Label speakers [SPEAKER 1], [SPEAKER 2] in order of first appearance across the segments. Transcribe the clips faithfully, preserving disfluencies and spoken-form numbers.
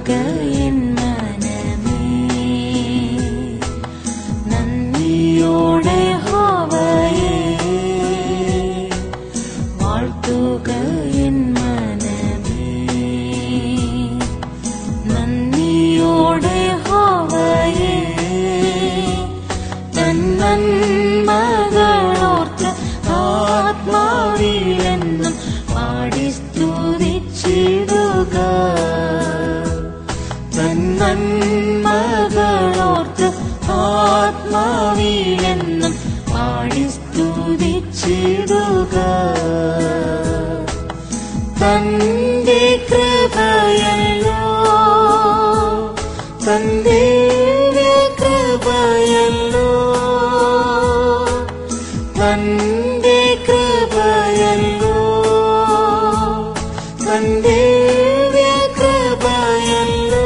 [SPEAKER 1] N മനമേ, നന്ദിയോടെ യഹോവയെ വാഴ്ത്തുക എൻ മനമേ, നന്ദിയോടെ യഹോവയെ തൻ നന്മകളോർത്ത് ആത്മാവിലെന്നും പാടി സ്തുതിച്ചിടുക. തൻ നന്മകളോർത്ത് ആത്മാവിലെന്നും പാടി സ്തുതിച്ചിടുക. തന്റെ കൃപയല്ലോ, തന്റെ കൃപയല്ലോ, തന്റെ കൃപയല്ലോ, തന്റെ കൃപയല്ലോ.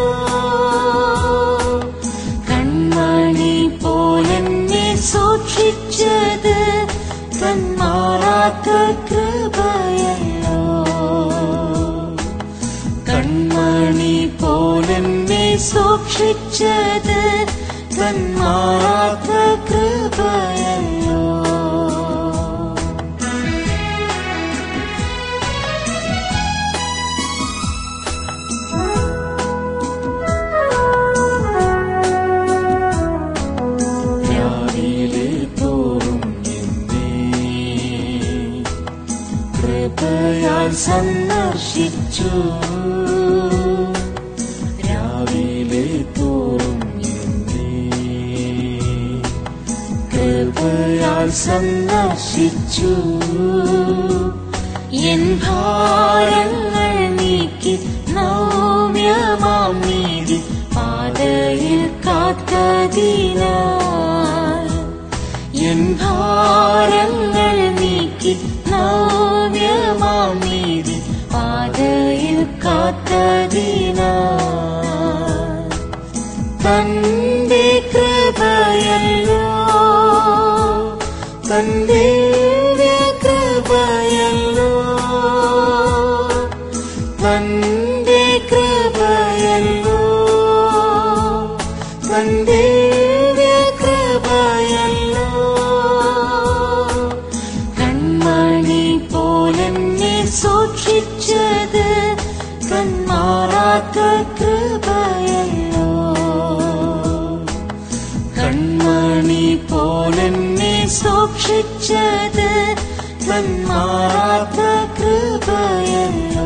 [SPEAKER 1] കൺമണി പോലെന്നെ സൂക്ഷിച്ചത് കൺമാറാത്ത കൃപയല്ലോ. കൺമണി പോലെന്നെ സൂക്ഷിച്ചത് കൺമാറാത്ത കൃപയല്ലോ. രാവിലെ തോറും എന്നെ കൃപയാൽ സന്ദർശിച്ചു. രാവിലെ തോറും എന്നെ കൃപയാൽ സന്ദർശിച്ചു. എൻ ഭാരങ്ങൾ നീക്കി നൗമ്യമാം നീതി പാതയിൽ കാത്തതിനാൽ. എൻ ഭാരങ്ങൾ നീക്കി നൗമ്യമാം നീതി പാതയിൽ കാത്തതിനാൽ. തന്റെ കൃപയല്ലോ, തന്റെ കൃപയല്ലോ, തന്റെ കൃപയല്ലോ, തന്റെ കൃപയല്ലോ. കൺമണി പോലെന്നെ സൂക്ഷിച്ചത് കൺമാറാത്ത കൃപയല്ലോ. കൺമണി പോലെന്നെ സൂക്ഷിച്ചത് കൺമാറാത്ത കൃപയല്ലോ.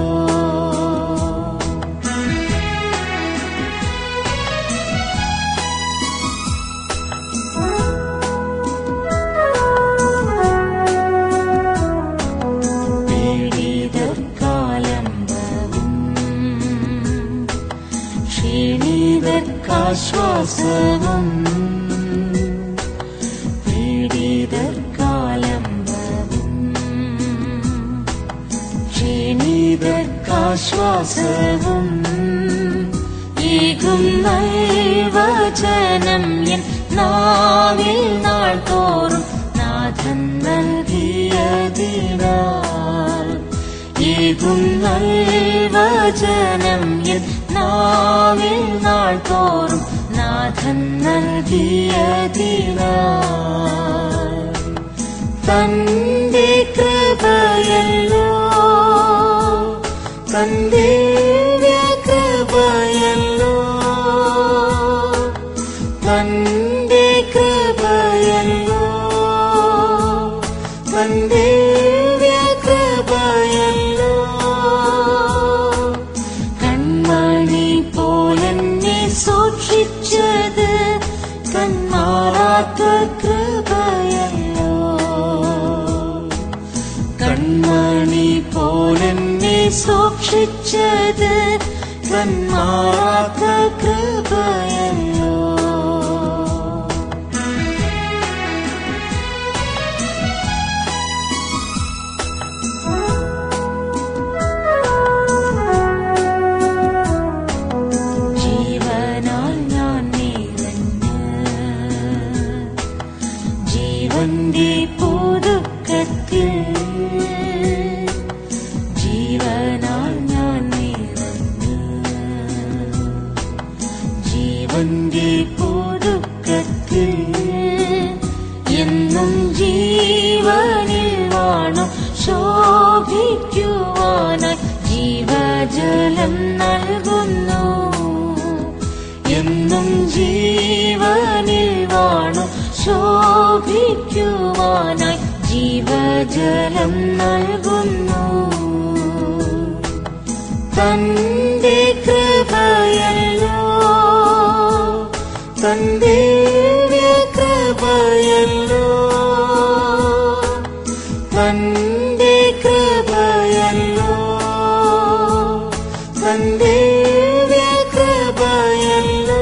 [SPEAKER 1] പീഡിതർക്കാലംബവും ക്ഷീണിതർക്കാശ്വാസവും, പീഡിതർക്കാലംബവും ക്ഷീണിതർക്കാശ്വാസവും ഏകും നൈവചനം എൻ നാവിൽ നാൾ തോറും നാഥൻ നൽകിയതിനാൽ. ഏകും നൈവചനം എൻ നാവിൽ നാൾ തോറും നാഥൻ നൽകിയതിനാൽ. തന്റെ കൃപയല്ലോ, തന്റെ കൃപയല്ലോ, തന്റെ കൃപയല്ലോ, തന്റെ കൃപയല്ലോ. കൺമണി പോലെന്നെ സൂക്ഷിച്ചത് കൺമാറാത്ത കൃപയല്ലോ. കൺമണി പോലെന്നെ സൂക്ഷിച്ചത് കൺമാറാത്ത കൃപയല്ലോ. ജീവനാൽ ഞാൻ നിറഞ്ഞ് ജീവന്റെ പുതുക്കത്തിൽ, ജീവനാൽ ഞാൻ നിറഞ്ഞ് ശോഭിക്കുവാനായി ജീവജലം നൽകുന്നു. തന്റെ കൃപയല്ലോ, തന്റെ കൃപയല്ലോ, തന്റെ കൃപയല്ലോ, തന്റെ കൃപയല്ലോ.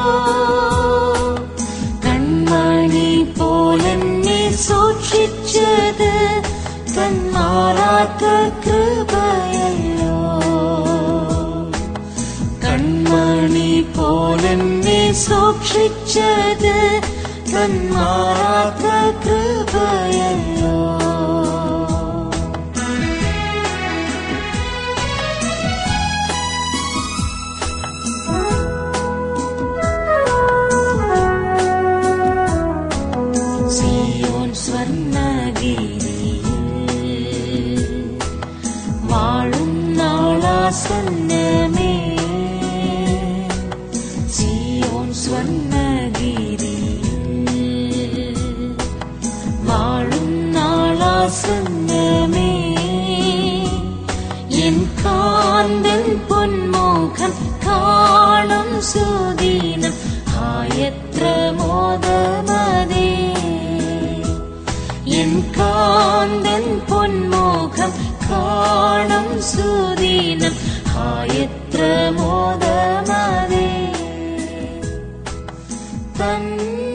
[SPEAKER 1] കൺമണി പോലെന്നെ സൂക്ഷിച്ചത് കൺമാറാത്ത കൃപയല്ലോ. കൺമണി പോലെന്നെ സൂക്ഷിച്ചത് കൺമാറാത്ത കൃപയല്ലോ. സിയോൻ സ്വർണ്ണഗിരിയിൽ വാഴും നാളാസന്നമേ, സിയോൻ സ്വർണ്ണഗിരിയിൽ വാഴും നാളാസന്നമേ. എൻ കാന്തൻ പൊന്മുഖം കാണും സുദിനം ആയത്ര മോദമതേ. എൻ കാന്തൻ പൊന്മുഖം കാണും സുദിനം ആയത്ര മോദമതേ. തൻ